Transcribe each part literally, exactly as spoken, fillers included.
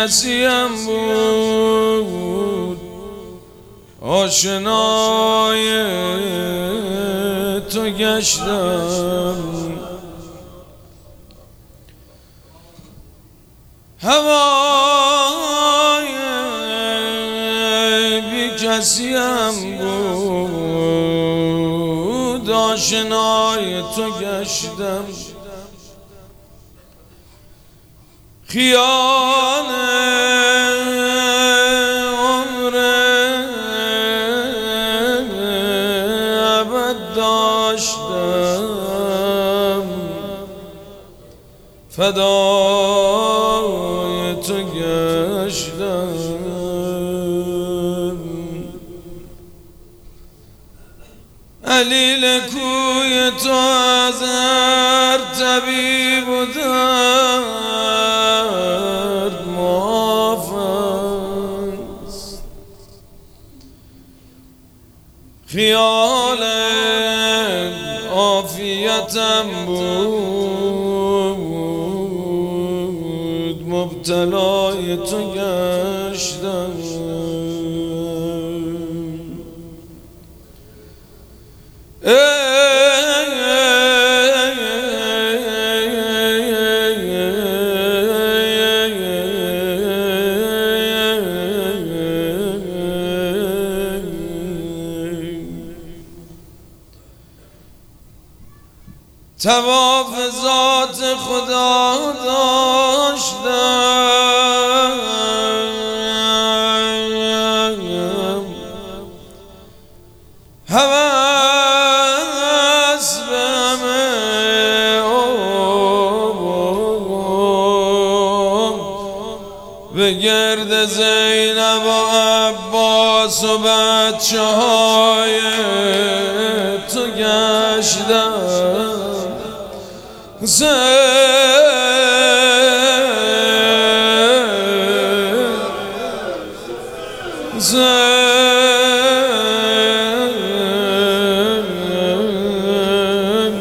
کسیم بود آشنای تو گشتم، هوای بی کسیم بود آشنای تو گشتم، خیال عمر ابد داشتم، فدای تو گشتم. علیل کوی تو از هر طبیب و درد معاف است، خیال عافیتم بود مبتلای تو گشتم. طواف ذات خدا داشتم، هوس به همه به گرد زینب و عباس و بچه های تو گشتم. حسین حسین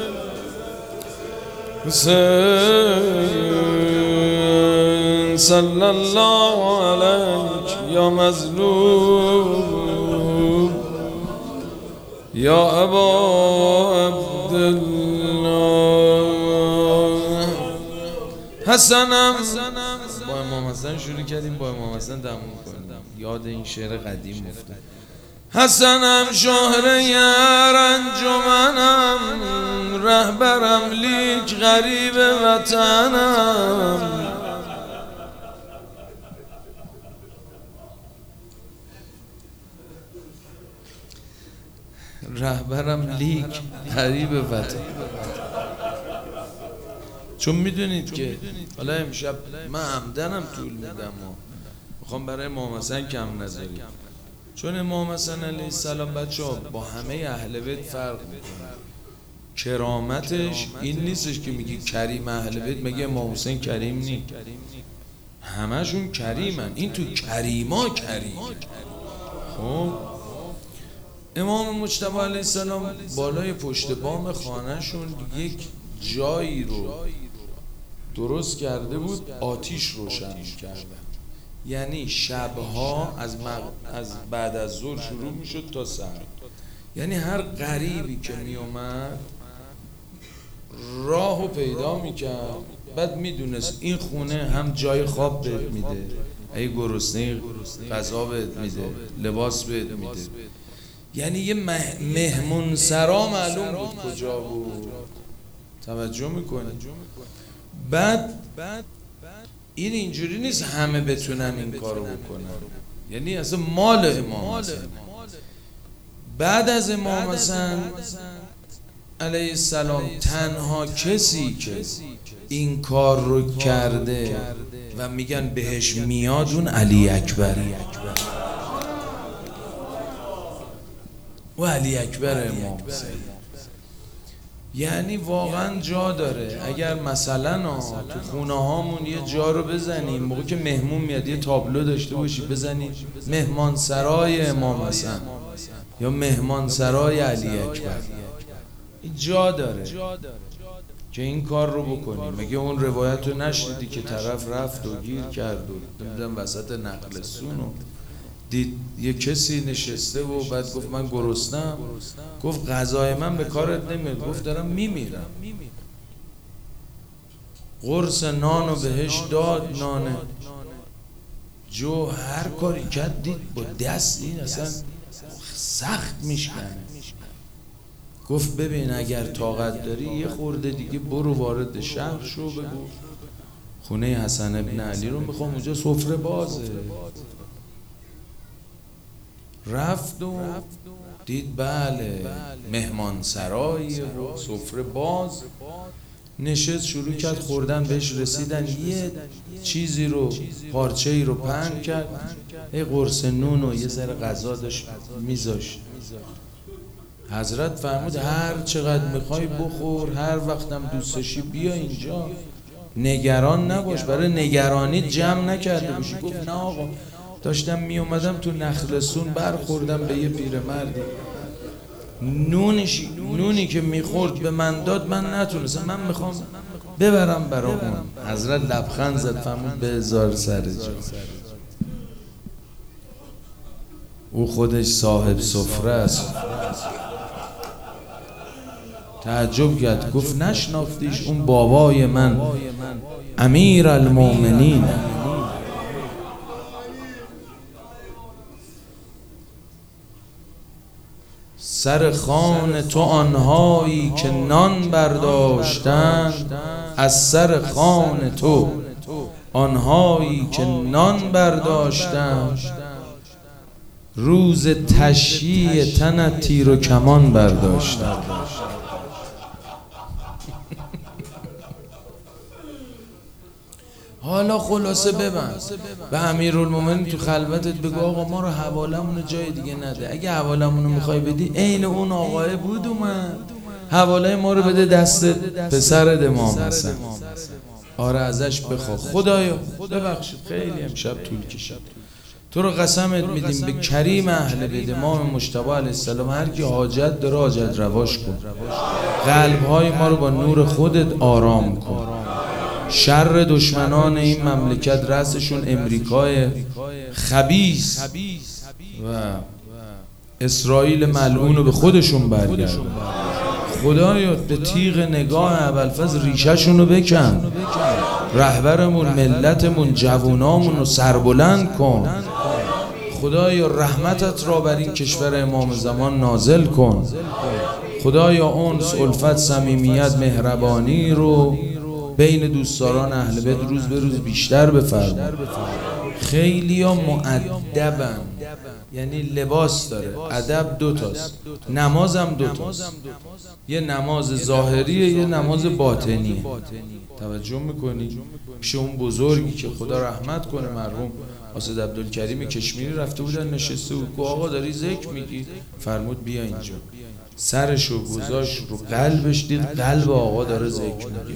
حسین صلی الله علیک یا مظلوم یا ابا عبدالله. حسنم با امام حسن شروع کردیم، با امام حسن تموم کنیم. یاد این شعر قدیم افتاد. حسنم شهره انجمنم، رهبرم لیک غریب وطنم، رهبرم لیک غریب وطن. چون میدونید که حالا امشب من همدنم طول میدم و میخوام برای امام حسن کم نذاریم، چون امام حسن علیه السلام بچه ها با همه اهل بیت فرق میکنه. کرامتش این نیستش که میگی کریم اهل بیت، مگه امام حسین کریم نی؟ همشون کریمن، این تو کریما کریم. خب امام مجتبی علیه السلام بالای پشت بام خانهشون یک جایی رو درست کرده بود آتیش روشن می‌کردن، یعنی شبها از, مغ... از بعد از ظهر شروع میشد تا سحر، یعنی هر غریبی که میومد راهو پیدا میکرد، بعد میدونست این خونه هم جای خواب بهت میده، اگه گرسنه غذا بهت میده، لباس بهت میده، یعنی یه مه... مهمون سرا معلوم بود کجا بود. توجه میکنه؟ بعد این اینجوری نیست همه بتونن این کارو بکنن، یعنی اصلا مال امام حسن. بعد از امام حسن علیه السلام تنها کسی که این کار رو کرده و میگن بهش میاد اون علی اکبری و علی اکبر امام حسین. یعنی واقعا جا داره اگر مثلا تو خونه هامون یه جا رو بزنیم، موقع که مهمون میاد یه تابلو داشته باشی بزنیم مهمان سرای امام حسن یا مهمان سرای علی اکبر، این جا داره. که این کار رو بکنی. مگه اون روایت رو نشنیدی که طرف رفت و گیر کرد و نمیدونم وسط نقلسون و دید یه کسی نشسته و بعد گفت من گرسنم، گفت غذای من به کارت نمیاد، گفت دارم میمیرم. قرص نانو بهش داد، نانه جو هر کاری کرد، دید با دست این اصلا سخت میشکنه. گفت ببین اگر طاقت داری یه خورده دیگه برو وارد شهر شو، بگو خونه حسن ابن علی رو میخوام اونجا سفره بازه. رفت و دید بله مهمان سرایی و سفره باز، نشست شروع کرد خوردن. بهش رسیدن یه چیزی رو پارچه ای رو پهن کرد، یه قرص نون و یه ذره غذا داشت میذاشت. حضرت فرمود هر چقدر میخوای بخور، هر وقتم دوست داشتی بیا اینجا، نگران نباش. برای نگرانی جمع نکرده باشی. گفت نه آقا، داشتم می اومدم تو نخلستون برخوردم به یه پیرمردی، نونش نونی که میخورد به من داد، من نتونستم، من میخوام ببرم برا اون. حضرت لبخند زد فرمود به هزار سر جا. او خودش صاحب سفره است. تعجب کرد، گفت نشناختیش؟ اون بابای من امیر المومنین. سر خوان تو آنهایی که نان برداشتند، از سر خوان تو آنهایی که نان برداشتند، روز تشییع تن تیر و کمان برداشتند. حالا خلاصه ببند به امیرالمومنین تو خلوتت بگو آقا ما رو حوالمون جای دیگه نده، اگه حوالمون رو میخوای بدی عین اون آقای بود اومد حواله ما رو بده دست پسر امام حسن. آره ازش بخوا خدایا ببخشید خیلی امشب طول کشید، تو رو قسمت میدیم به کریم اهل بیت امام مجتبی علیه السلام، هر کی حاجت داره حاجت رواش کن، قلب‌های ما رو با نور خودت آرام کن. شر دشمنان این مملکت رأسشون امریکای خبیث و اسرائیل ملعون رو به خودشون برگردن. خدایا به تیغ نگاه ابوالفضل ریشه‌شون رو بکن، رهبرمون ملتمون جوانامون رو سربلند کن. خدایا رحمتت را بر این کشور امام زمان نازل کن. خدایا انس، الفت، صمیمیت، مهربانی رو بین دوستداران اهل بیت روز به روز بیشتر بفرما. خیلی ها مؤدبن، یعنی لباس داره، ادب دوتاست، نمازم دوتاست، یه نماز ظاهریه یه نماز باطنیه. توجه میکنی؟ پیش اون بزرگی که خدا رحمت کنه مرحوم اسد عبدالکریم کشمیری رفته بودن نشسته بود، گفت آقا داری ذکر میگی؟ فرمود بیا اینجا. سرشو گذاشت رو قلبش، دید قلب آقا داره ذکر میگه.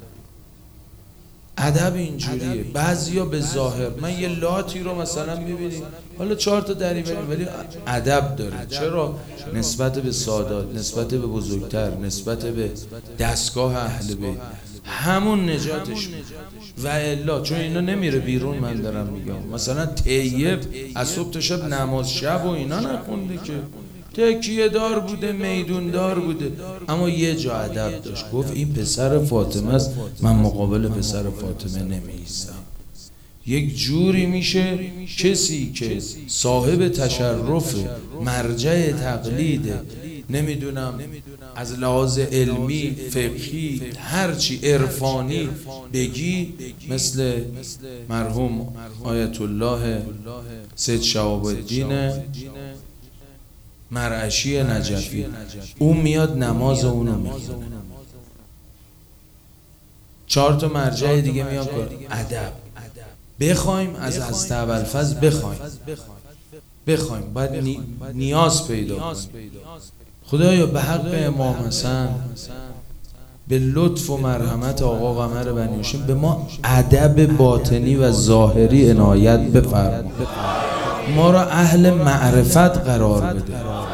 ادب اینجوریه. بعضیا به ظاهر، من یه لاتی رو مثلا میبینیم حالا چهار تا دری بریم ولی ادب داره. چرا؟ نسبت به سادات، نسبت به بزرگتر، نسبت به دستگاه اهل بیت، همون نجاتش و الا چون اینا نمیره بیرون. من دارم میگم مثلا طیب از صبح تا شب نماز شب و اینا نخونده که، تکیه دار بوده، میدون دار بوده، اما یه جا ادب داشت. گفت این پسر فاطمه است، من مقابل پسر فاطمه نمی‌ایستم. یک جوری میشه کسی که صاحب تشرف، مرجع تقلید، نمیدونم از لحاظ علمی، فقهی، هرچی عرفانی بگی، مثل مرحوم آیت الله سید شهاب الدین مرعشی نجفی، اون میاد نماز اونو میخونه، چهار تا مرجع دیگه میان کن ادب. بخوایم از حضرت ابوالفضل بخوایم بخوایم باید نی... نیاز پیدا کنیم. خدایا به حق امام حسن، به لطف و مرحمت آقا قمر بنی هاشم به ما ادب باطنی و ظاهری عنایت بفرما، ما را اهل معرفت قرار بده.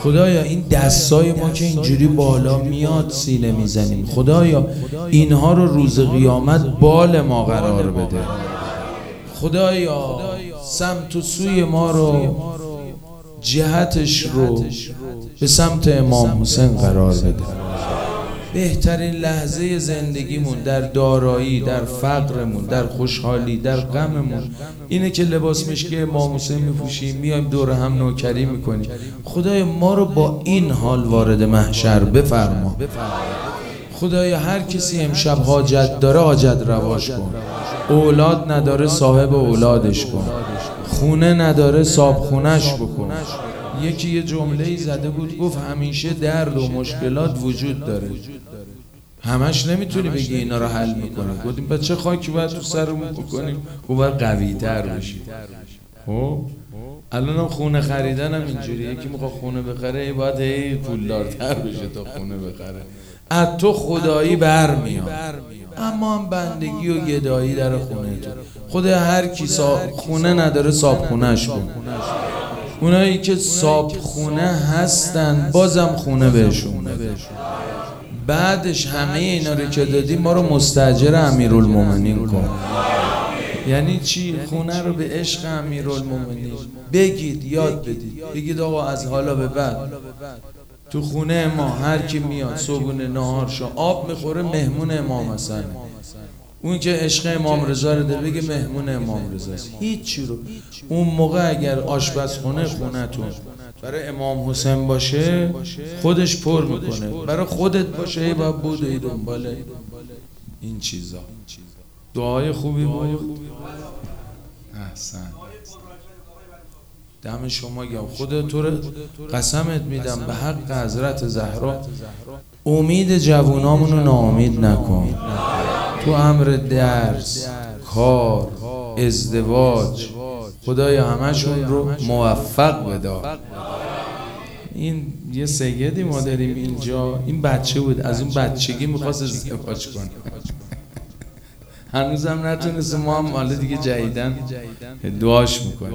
خدایا این دستای ما که اینجوری بالا میاد سینه میزنیم، خدایا اینها رو روز قیامت بال ما قرار بده. خدایا سمت و سوی ما رو، جهتش رو به سمت امام حسین قرار بده. بهترین لحظه زندگیمون در دارایی، در فقرمون، در خوشحالی، در غممون اینه که لباس مشکی امام حسین میپوشیم، میایم دور هم نوکری میکنیم. خدای ما رو با این حال وارد محشر بفرما. خدایا هر کسی امشب حاجت داره حاجت رواش کن، اولاد نداره صاحب اولادش کن، خونه نداره صاحب خونش بکن. یکی یه جمله‌ای زده بود، گفت همیشه درد و مشکلات وجود داره، همش نمیتونی بگی اینا رو حل میکنی. گفتیم بچه خاکی باید تو سرمون بکنیم، باید قوی تر بشی. خب الان هم خونه خریدن هم اینجوریه، یکی میخواد خونه بخره باید هی پولدارتر بشه تا خونه بخره. از تو خدایی برمیاد، اما هم بندگی و گدایی در خونه تو. خدا هر کی خونه نداره صاحب خونش کن. اونایی که صاحب خونه هستن بازم خونه بهشون بده. بعدش همه اینا رو که دادی ما رو مستاجر امیرالمومنین کن. یعنی چی؟ خونه رو به عشق امیرالمومنین بگید، یاد بدید، بگید آقا از حالا به بعد تو خونه ما هر کی میاد صبحونه نهار شو آب میخوره مهمون امام حسن. اون که عشق امام رضا رو ده بگه مهمون امام رضاست. هیچی رو اون موقع اگر آشپزخونه خونتون برای امام حسین باشه خودش پر میکنه، برای خودت باشه باید بود و ای دنبال این چیزا. دعای خوبی بود. احسن، دم شما گم. خدا تو رو قسمت میدم به حق حضرت زهرا امید جوونامون رو ناامید نکن. تو امر درس، کار، ازدواج خدایا همشون رو موفق بده. این یه سیدی ما داریم اینجا، این بچه بود از اون بچگی میخواست ازدواج کنه، هنوزم نتونسته. ما هم حالا دیگه جدیدن دعاش میکنیم.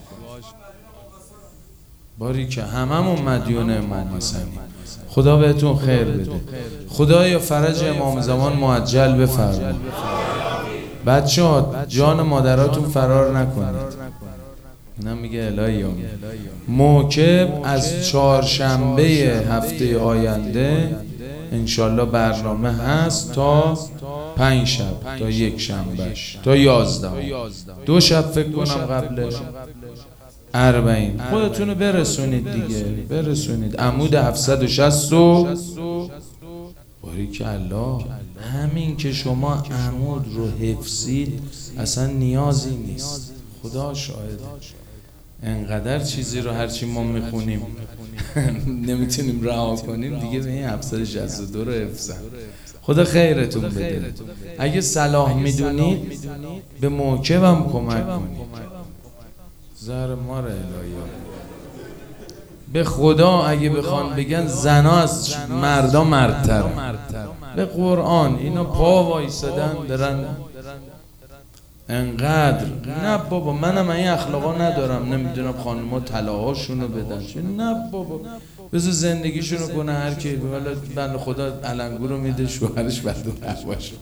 باری که هممون مدیون امام حسینیم. خدا بهتون خیر بده. خدایا فرج امام زمان معجل بفرما. بچه ها جان مادراتون فرار نکنید. اینم میگه الهی موکب از چهارشنبه هفته آینده انشالله برنامه هست تا پنج شب تا یک شنبهش تا یازده، دو شب فکر کنم قبلش اربعین. خودتونو برسونید دیگه، برسونید. عمود هفتصد و شصت و باریکالله. همین که شما عمود رو حفظید اصلا نیازی نیست. خدا شاهده انقدر چیزی رو هرچی ما میخونیم نمیتونیم رها کنیم دیگه به این هفتصد و شصت و دو رو حفظن. خدا خیرتون بده. اگه صلاح میدونید به موکبم کمک کنید. زهر ما رو الهی. به خدا اگه بخوان بگن زنا از مردا مردتر، به قرآن اینا پا وایسادن دارن انقدر. نه بابا منم این اخلاقا ندارم، نمیدونم خانوما طلاهاشونو بدن. نه بابا بذار زندگیشونو کنه هر کی. والا بنده خدا علنگو رو میده شوهرش بعد دعواش.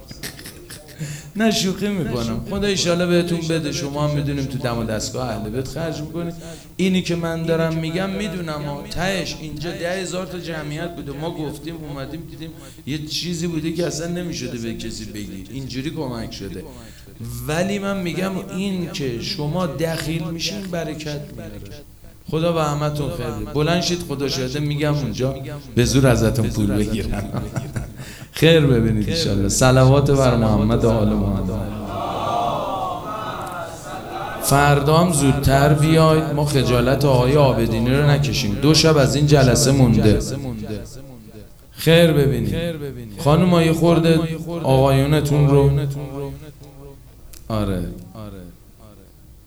نه شوخی میکنم. خدا ایشالا بهتون بده. شما هم میدونیم تو دم و دستگاه اهل بیت خرج میکنید. اینی که من دارم میگم میدونم تهش اینجا ده هزار تا جمعیت بوده. ما گفتیم اومدیم دیدیم یه چیزی بوده که اصلا نمیشده به کسی بگید، اینجوری کمک شده. ولی من میگم این که شما دخیل میشین برکت میاره. خدا به همتون خیر بده. بلند شید خدا شاهده میگم اونجا به زور ازتون پول بگیرن. خیر ببینید انشالله. صلوات بر محمد و آل محمد. فردا هم زودتر بیاید، ما خجالت آقای عابدینی رو نکشیم. دو شب از این جلسه مونده. خیر ببینید خانم های خورده آقایونتون رو. آره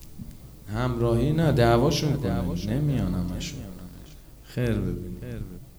همراهی نه دعواشون کنن، نمیان همشون. خیر ببینید.